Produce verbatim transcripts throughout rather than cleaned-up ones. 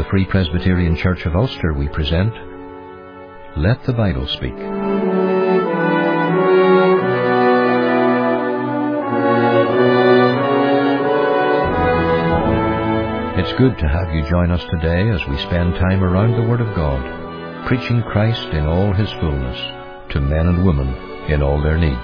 Free Presbyterian Church of Ulster, we present Let the Bible Speak. It's good to have you join us today as we spend time around the Word of God, preaching Christ in all His fullness to men and women in all their need.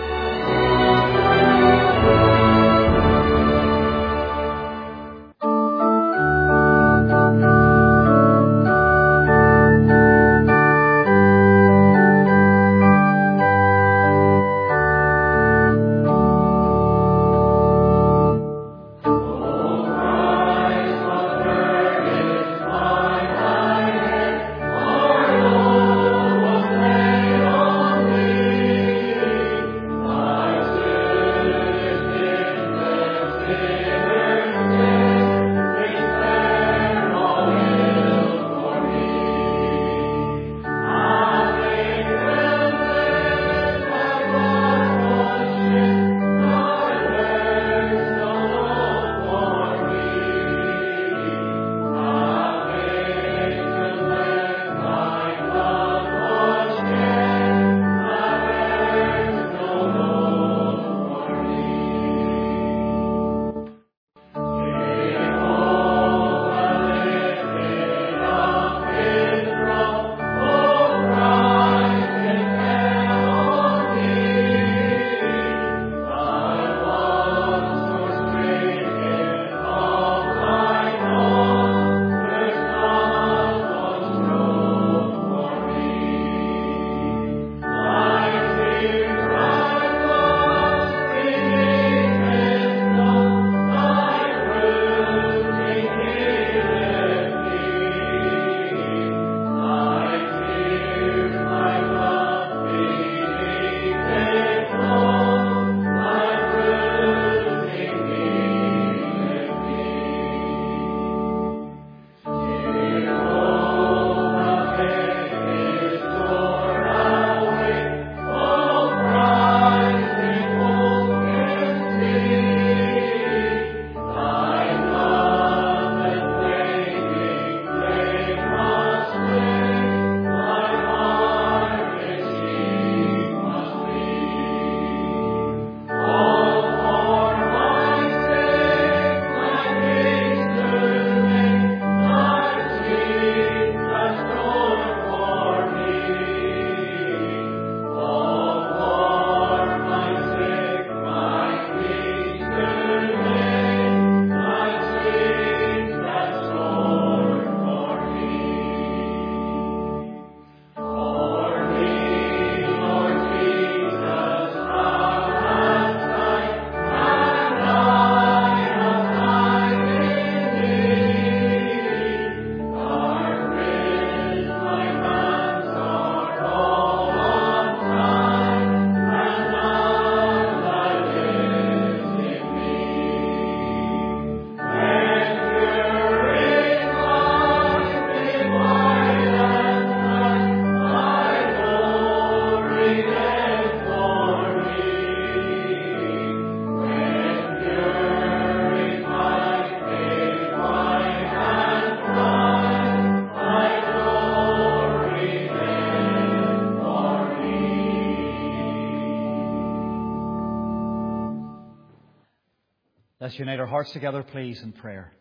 Let's unite our hearts together, please, in prayer.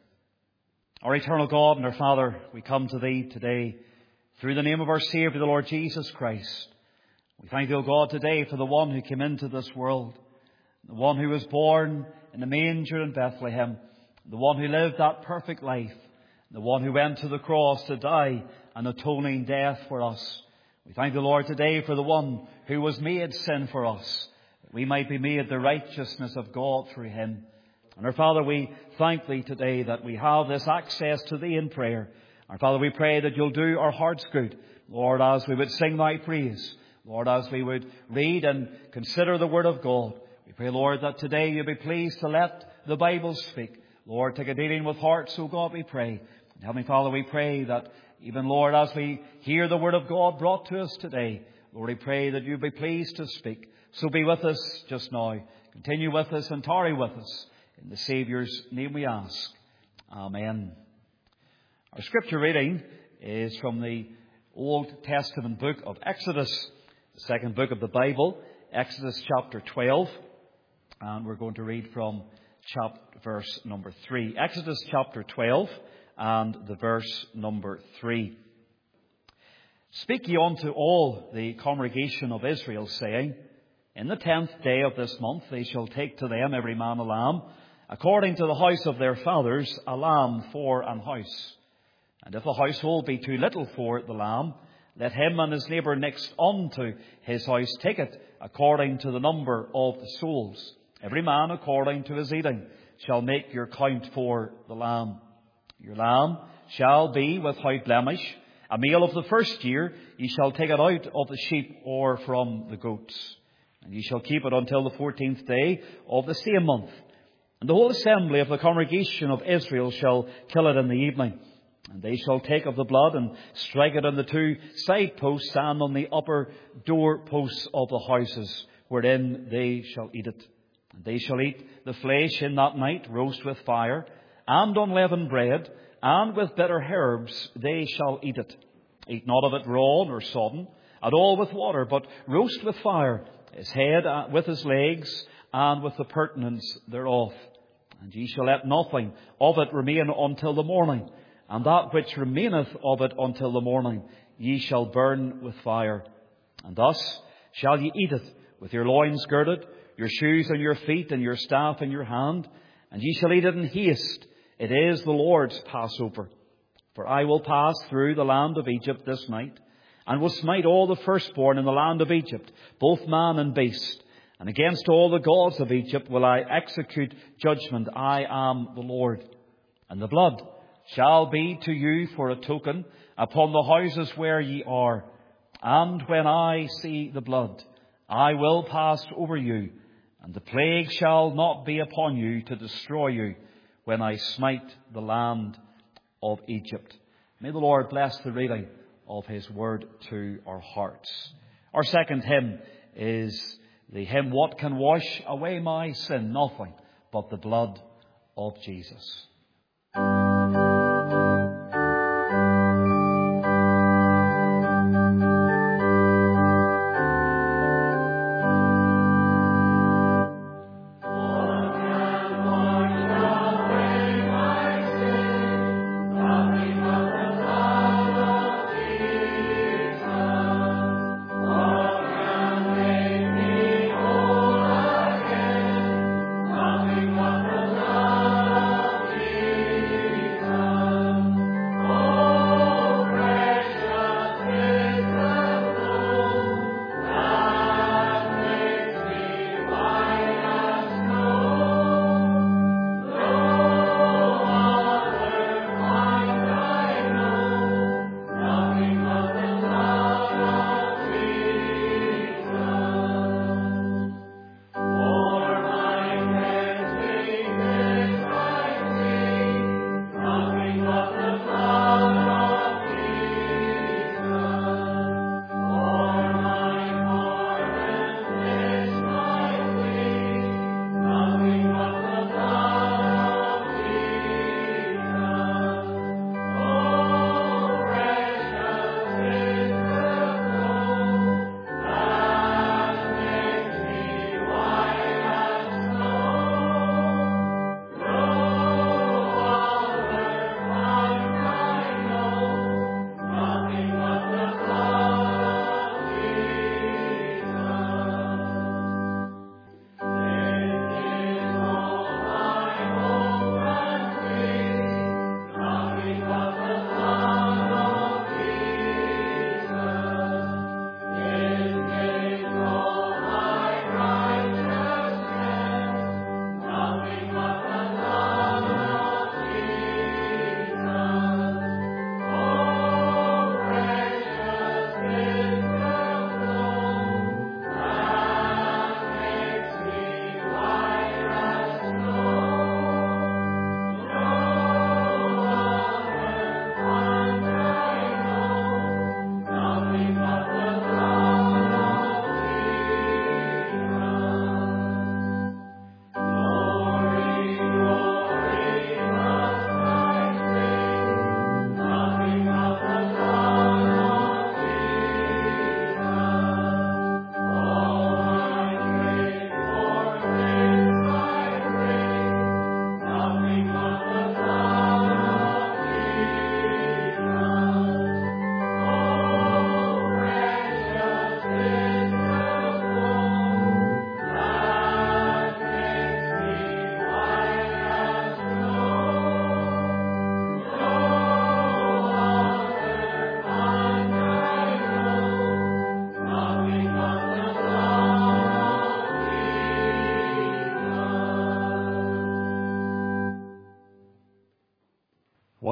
Our eternal God and our Father, we come to Thee today through the name of our Saviour, the Lord Jesus Christ. We thank Thee, O God, today for the one who came into this world, the one who was born in the manger in Bethlehem, the one who lived that perfect life, the one who went to the cross to die an atoning death for us. We thank the Lord today for the one who was made sin for us, that we might be made the righteousness of God through Him. And our Father, we thank Thee today that we have this access to Thee in prayer. Our Father, we pray that You'll do our hearts good, Lord, as we would sing Thy praise, Lord, as we would read and consider the Word of God. We pray, Lord, that today You'll be pleased to let the Bible speak. Lord, take a dealing with hearts, O God, we pray. And Heavenly Father, we pray that even, Lord, as we hear the Word of God brought to us today, Lord, we pray that You'll be pleased to speak. So be with us just now. Continue with us and tarry with us. In the Saviour's name we ask. Amen. Our scripture reading is from the Old Testament book of Exodus, the second book of the Bible, Exodus chapter twelve, and we're going to read from chapter, verse number three. Exodus chapter twelve and the verse number three. Speak ye unto all the congregation of Israel, saying, In the tenth day of this month they shall take to them every man a lamb, according to the house of their fathers, a lamb for an house. And if the household be too little for the lamb, let him and his neighbour next unto his house take it, according to the number of the souls. Every man according to his eating shall make your count for the lamb. Your lamb shall be without blemish. A male of the first year, ye shall take it out of the sheep or from the goats. And ye shall keep it until the fourteenth day of the same month. And the whole assembly of the congregation of Israel shall kill it in the evening. And they shall take of the blood and strike it on the two side posts and on the upper door posts of the houses, wherein they shall eat it. And they shall eat the flesh in that night, roast with fire, and unleavened bread, and with bitter herbs they shall eat it. Eat not of it raw nor sodden, at all with water, but roast with fire, his head with his legs, and with the purtenance thereof. And ye shall let nothing of it remain until the morning, and that which remaineth of it until the morning ye shall burn with fire. And thus shall ye eat it, with your loins girded, your shoes on your feet, and your staff in your hand, and ye shall eat it in haste. It is the Lord's Passover. For I will pass through the land of Egypt this night, and will smite all the firstborn in the land of Egypt, both man and beast. And against all the gods of Egypt will I execute judgment. I am the Lord. And the blood shall be to you for a token upon the houses where ye are. And when I see the blood, I will pass over you, and the plague shall not be upon you to destroy you, when I smite the land of Egypt. May the Lord bless the reading of his word to our hearts. Our second hymn is the hymn, What Can Wash Away My Sin? Nothing but the blood of Jesus.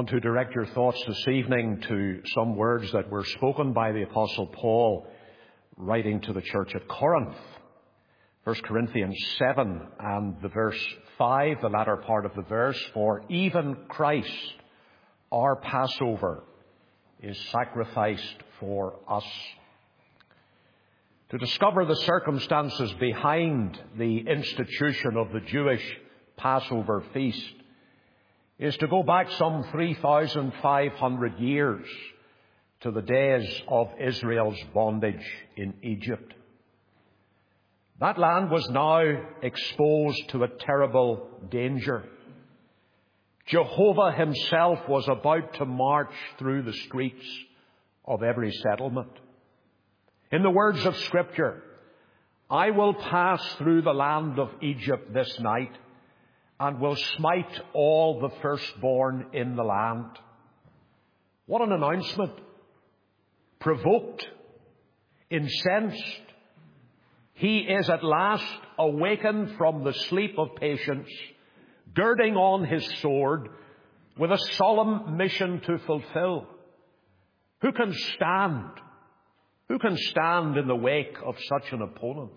I want to direct your thoughts this evening to some words that were spoken by the Apostle Paul writing to the church at Corinth. First Corinthians seven and the verse five, the latter part of the verse, "For even Christ, our Passover, is sacrificed for us." To discover the circumstances behind the institution of the Jewish Passover feast is to go back some three thousand five hundred years to the days of Israel's bondage in Egypt. That land was now exposed to a terrible danger. Jehovah himself was about to march through the streets of every settlement. In the words of Scripture, "I will pass through the land of Egypt this night, and will smite all the firstborn in the land." What an announcement. Provoked, incensed, he is at last awakened from the sleep of patience, girding on his sword with a solemn mission to fulfill. Who can stand? Who can stand in the wake of such an opponent?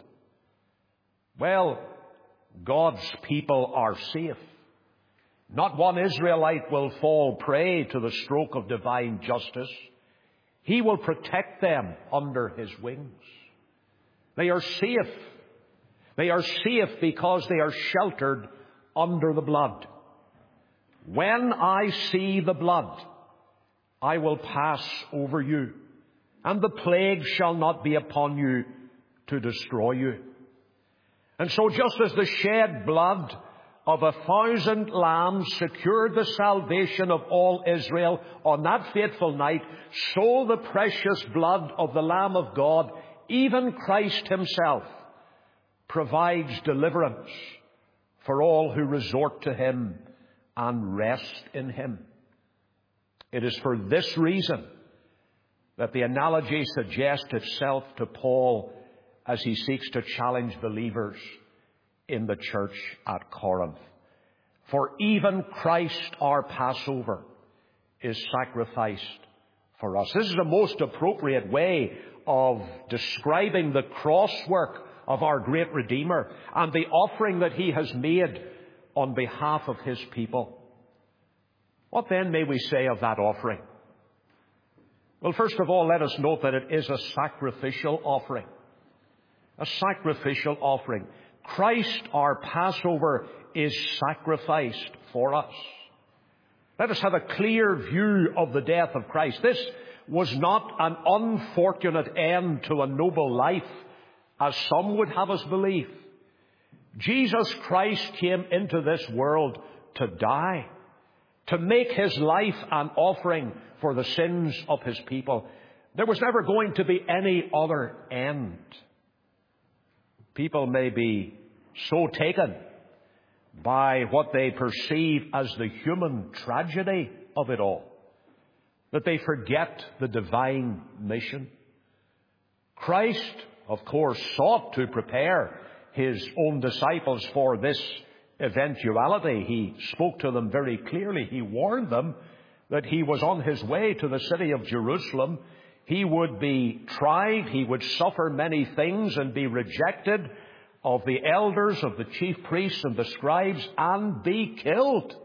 Well, God's people are safe. Not one Israelite will fall prey to the stroke of divine justice. He will protect them under his wings. They are safe. They are safe because they are sheltered under the blood. "When I see the blood, I will pass over you, and the plague shall not be upon you to destroy you." And so just as the shed blood of a thousand lambs secured the salvation of all Israel on that fateful night, so the precious blood of the Lamb of God, even Christ himself, provides deliverance for all who resort to him and rest in him. It is for this reason that the analogy suggests itself to Paul as he seeks to challenge believers in the church at Corinth. "For even Christ, our Passover, is sacrificed for us." This is a most appropriate way of describing the crosswork of our great Redeemer and the offering that he has made on behalf of his people. What then may we say of that offering? Well, first of all, let us note that it is a sacrificial offering. A sacrificial offering. Christ, our Passover, is sacrificed for us. Let us have a clear view of the death of Christ. This was not an unfortunate end to a noble life, as some would have us believe. Jesus Christ came into this world to die, to make his life an offering for the sins of his people. There was never going to be any other end. People may be so taken by what they perceive as the human tragedy of it all that they forget the divine mission. Christ, of course, sought to prepare his own disciples for this eventuality. He spoke to them very clearly. He warned them that he was on his way to the city of Jerusalem. He would be tried, he would suffer many things and be rejected of the elders, of the chief priests and the scribes, and be killed.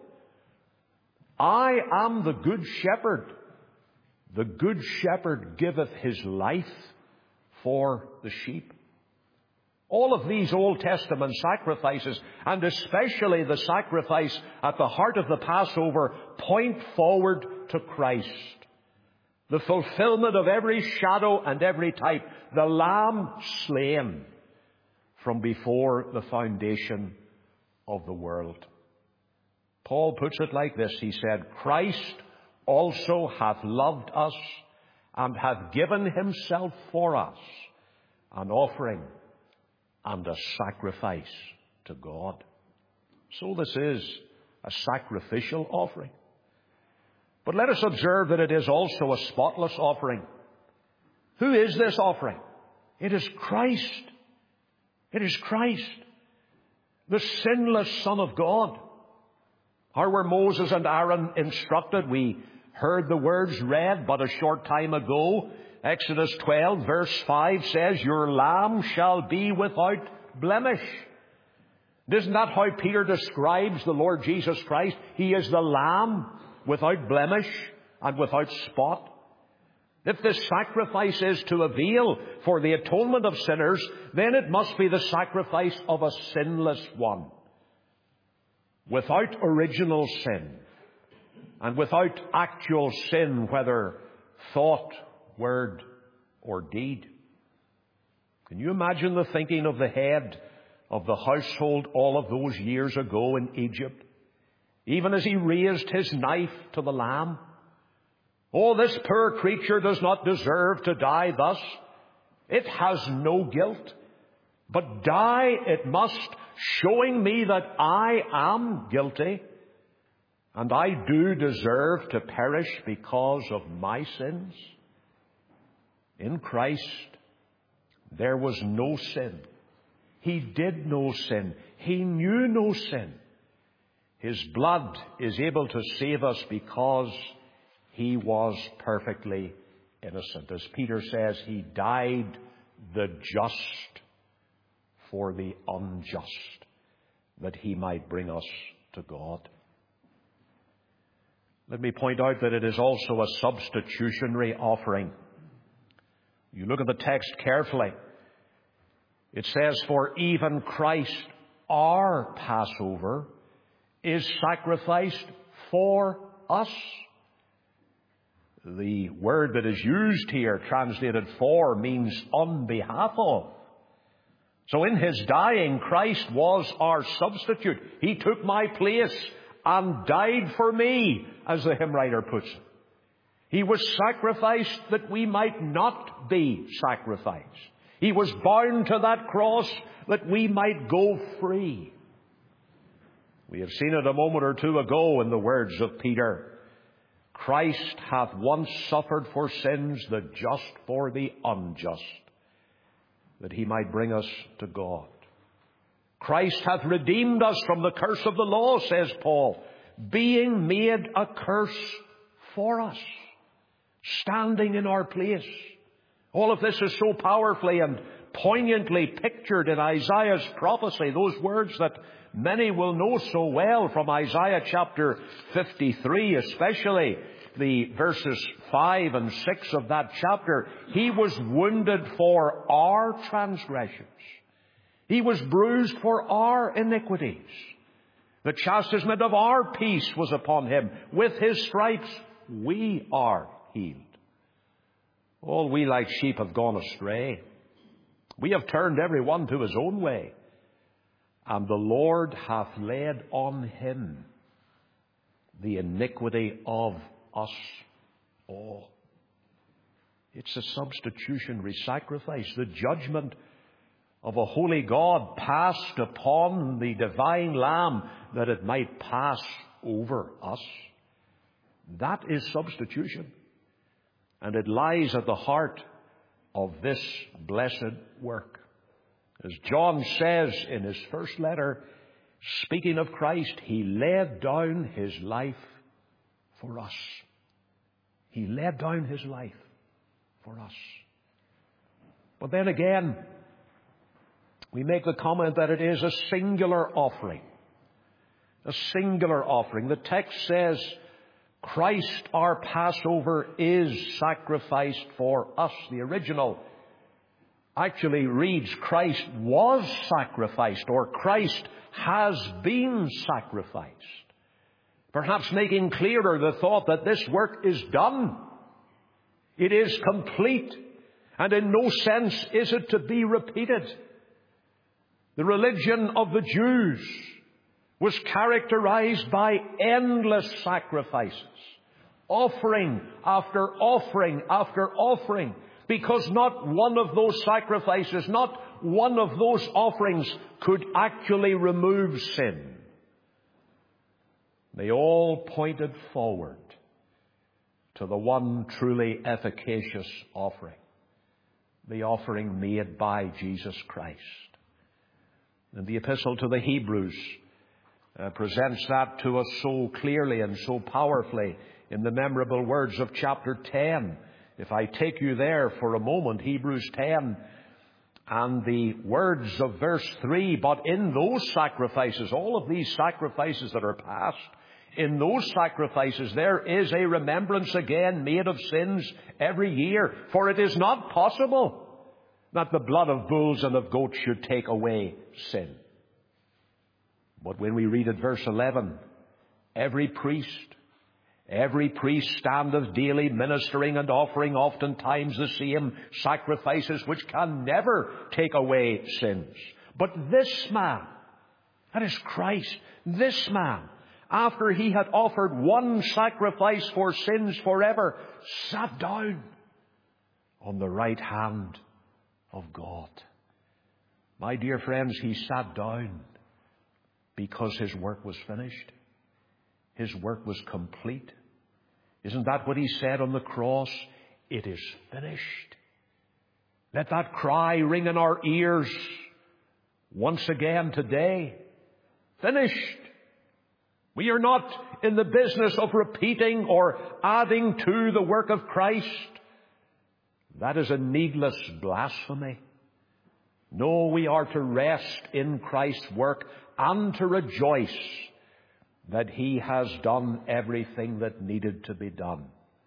"I am the good shepherd. The good shepherd giveth his life for the sheep." All of these Old Testament sacrifices, and especially the sacrifice at the heart of the Passover, point forward to Christ. The fulfillment of every shadow and every type. The Lamb slain from before the foundation of the world. Paul puts it like this. He said, "Christ also hath loved us and hath given himself for us, an offering and a sacrifice to God." So this is a sacrificial offering. But let us observe that it is also a spotless offering. Who is this offering? It is Christ. It is Christ, the sinless Son of God. How were Moses and Aaron instructed? We heard the words read but a short time ago. Exodus twelve verse five says, "Your lamb shall be without blemish." Isn't that how Peter describes the Lord Jesus Christ? He is the lamb without blemish and without spot. If this sacrifice is to avail for the atonement of sinners, then it must be the sacrifice of a sinless one, without original sin, and without actual sin, whether thought, word, or deed. Can you imagine the thinking of the head of the household all of those years ago in Egypt, even as he raised his knife to the lamb? Oh, this poor creature does not deserve to die thus. It has no guilt, but die it must, showing me that I am guilty, and I do deserve to perish because of my sins. In Christ, there was no sin. He did no sin. He knew no sin. His blood is able to save us because He was perfectly innocent. As Peter says, He died the just for the unjust, that He might bring us to God. Let me point out that it is also a substitutionary offering. You look at the text carefully. It says, "For even Christ, our Passover, is sacrificed for us." The word that is used here, translated "for," means on behalf of. So in His dying, Christ was our substitute. He took my place and died for me, as the hymn writer puts it. He was sacrificed that we might not be sacrificed. He was bound to that cross that we might go free. We have seen it a moment or two ago in the words of Peter. Christ hath once suffered for sins, the just for the unjust, that He might bring us to God. Christ hath redeemed us from the curse of the law, says Paul, being made a curse for us, standing in our place. All of this is so powerfully and poignantly pictured in Isaiah's prophecy, those words that many will know so well from Isaiah chapter fifty-three, especially the verses five and six of that chapter. He was wounded for our transgressions. He was bruised for our iniquities. The chastisement of our peace was upon Him. With His stripes we are healed. All we like sheep have gone astray. We have turned every one to his own way. And the Lord hath laid on Him the iniquity of us all. It's a substitutionary sacrifice. The judgment of a holy God passed upon the divine Lamb that it might pass over us. That is substitution. And it lies at the heart of this blessed work. As John says in his first letter, speaking of Christ, He laid down His life for us. He laid down His life for us. But then again, we make the comment that it is a singular offering. A singular offering. The text says, Christ our Passover is sacrificed for us. The original actually reads, Christ was sacrificed, or Christ has been sacrificed. Perhaps making clearer the thought that this work is done. It is complete, and in no sense is it to be repeated. The religion of the Jews was characterized by endless sacrifices, offering after offering after offering, because not one of those sacrifices, not one of those offerings could actually remove sin. They all pointed forward to the one truly efficacious offering, the offering made by Jesus Christ. In the Epistle to the Hebrews, uh, presents that to us so clearly and so powerfully in the memorable words of chapter ten. If I take you there for a moment, Hebrews ten, and the words of verse three, but in those sacrifices, all of these sacrifices that are past, in those sacrifices there is a remembrance again made of sins every year. For it is not possible that the blood of bulls and of goats should take away sin. But when we read at verse eleven, every priest, every priest standeth daily ministering and offering oftentimes the same sacrifices which can never take away sins. But this man, that is Christ, this man, after he had offered one sacrifice for sins forever, sat down on the right hand of God. My dear friends, he sat down because his work was finished. His work was complete. Isn't that what he said on the cross? It is finished. Let that cry ring in our ears once again today. Finished. We are not in the business of repeating or adding to the work of Christ. That is a needless blasphemy. No, we are to rest in Christ's work and to rejoice that he has done everything that needed to be done.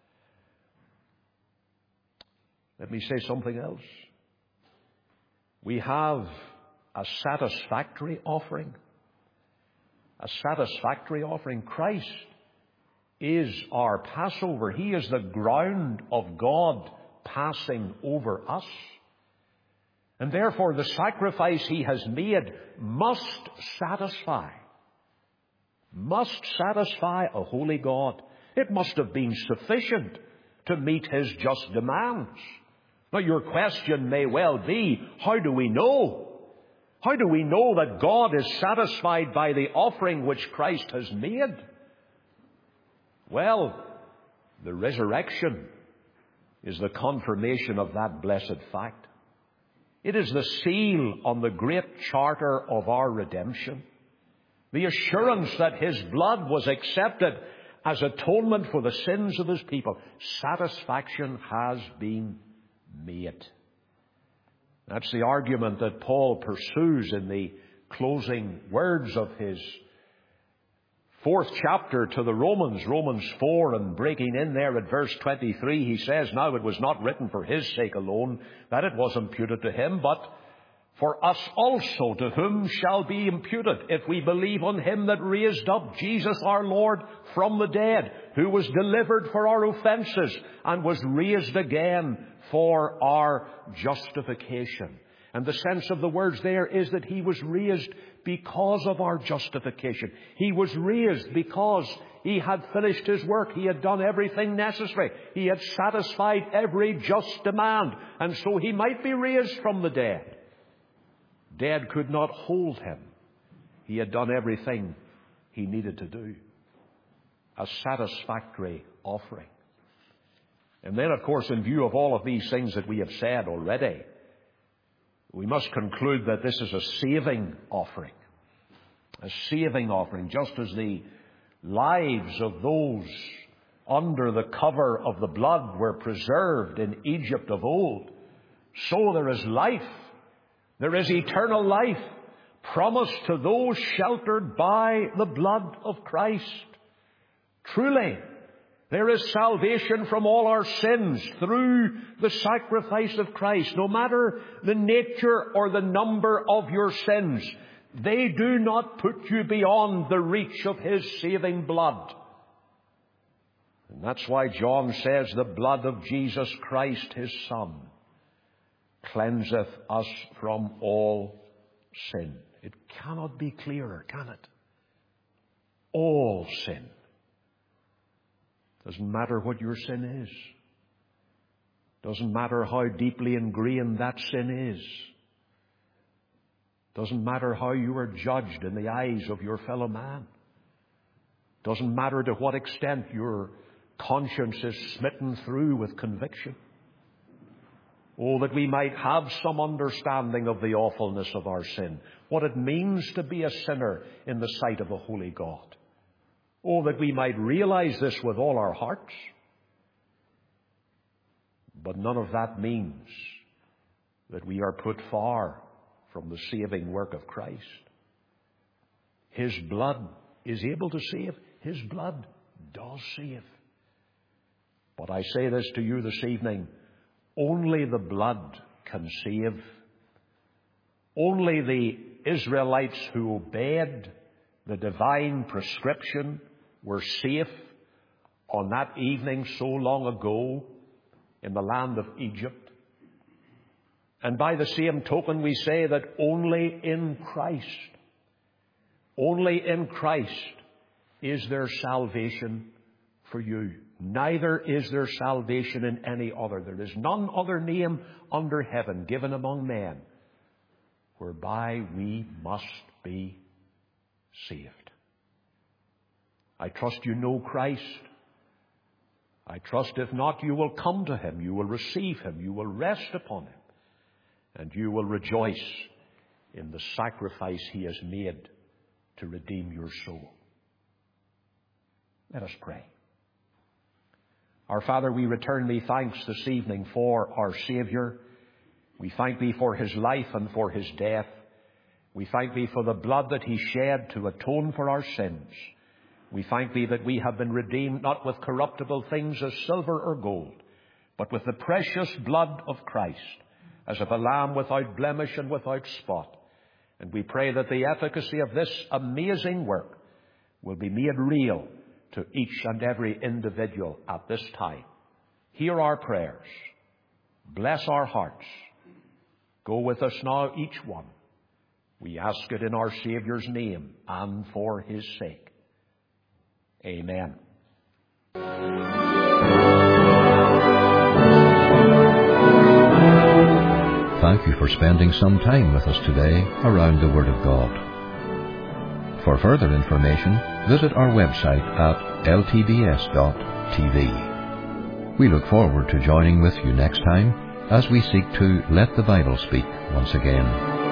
Let me say something else. We have a satisfactory offering. A satisfactory offering. Christ is our Passover. He is the ground of God passing over us. And therefore the sacrifice he has made must satisfy. Must satisfy a holy God. It must have been sufficient to meet his just demands. Now your question may well be, how do we know? How do we know that God is satisfied by the offering which Christ has made? Well, the resurrection is the confirmation of that blessed fact. It is the seal on the great charter of our redemption. The assurance that his blood was accepted as atonement for the sins of his people. Satisfaction has been made. That's the argument that Paul pursues in the closing words of his fourth chapter to the Romans, Romans four, and breaking in there at verse twenty-three, he says, now it was not written for his sake alone that it was imputed to him, but for us also, to whom shall be imputed, if we believe on him that raised up Jesus our Lord from the dead, who was delivered for our offences and was raised again for our justification. And the sense of the words there is that he was raised because of our justification. He was raised because he had finished his work. He had done everything necessary. He had satisfied every just demand. And so he might be raised from the dead. Dead could not hold him. He had done everything he needed to do. A satisfactory offering. And then, of course, in view of all of these things that we have said already, we must conclude that this is a saving offering. A saving offering, just as the lives of those under the cover of the blood were preserved in Egypt of old. So there is life. There is eternal life promised to those sheltered by the blood of Christ. Truly, there is salvation from all our sins through the sacrifice of Christ. No matter the nature or the number of your sins, they do not put you beyond the reach of his saving blood. And that's why John says, the blood of Jesus Christ, his Son, cleanseth us from all sin. It cannot be clearer, can it? All sin. Doesn't matter what your sin is. Doesn't matter how deeply ingrained that sin is. Doesn't matter how you are judged in the eyes of your fellow man. Doesn't matter to what extent your conscience is smitten through with conviction. Oh, that we might have some understanding of the awfulness of our sin, what it means to be a sinner in the sight of a holy God. Oh, that we might realize this with all our hearts. But none of that means that we are put far from the saving work of Christ. His blood is able to save. His blood does save. But I say this to you this evening, only the blood can save. Only the Israelites who obeyed the divine prescription were safe on that evening so long ago in the land of Egypt. And by the same token, we say that only in Christ, only in Christ is there salvation for you. Neither is there salvation in any other. There is none other name under heaven given among men whereby we must be saved. I trust you know Christ. I trust if not, you will come to him, you will receive him, you will rest upon him, and you will rejoice in the sacrifice he has made to redeem your soul. Let us pray. Our Father, we return thee thanks this evening for our Saviour. We thank thee for his life and for his death. We thank thee for the blood that he shed to atone for our sins. We thank thee that we have been redeemed not with corruptible things as silver or gold, but with the precious blood of Christ, as of a lamb without blemish and without spot. And we pray that the efficacy of this amazing work will be made real to each and every individual at this time. Hear our prayers. Bless our hearts. Go with us now, each one. We ask it in our Saviour's name and for his sake. Amen. Thank you for spending some time with us today around the Word of God. For further information, visit our website at l t b s dot t v. We look forward to joining with you next time as we seek to let the Bible speak once again.